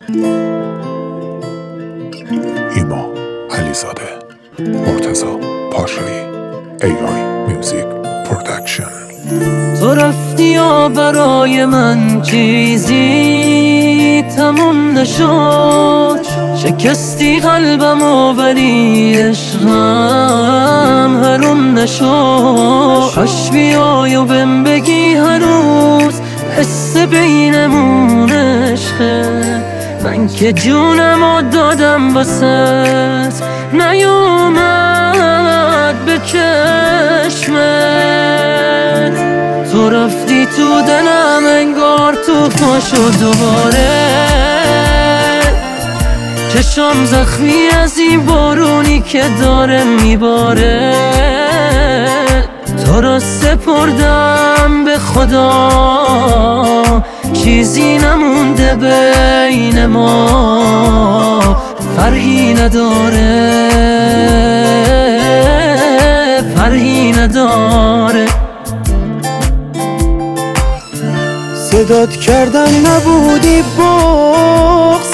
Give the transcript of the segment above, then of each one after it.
ایما علیزاده، مرتضی پاشایی، AI میوزیک پرودکشن. تو رفتی و برای من چیزی تموم نشد، شکستی قلبمو ولی عشقم حروم نشد. کاش بیای و بهم بگی هنوز حس بینمون عشقه، من که جونمو دادم واسه نیومد به چشمت. تو رفتی تو دلم انگار تو پاشو دوباره، چشم زخمی از این بارونی که داره میباره. تو را سپردم به خدا، چیزی نمونده بین ما، فرقی نداره، فرقی نداره. صدات کردم نبودی بغض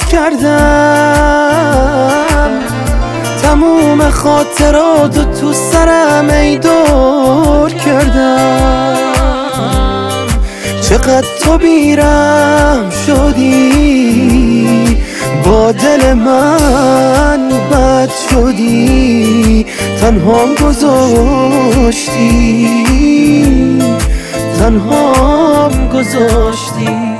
کردم، تموم خاطراتو تو سرم ای دور کردم. چقدر تو بیرم شدی، با دل من بد شدی، تنهام گذاشتی، تنهام گذاشتی.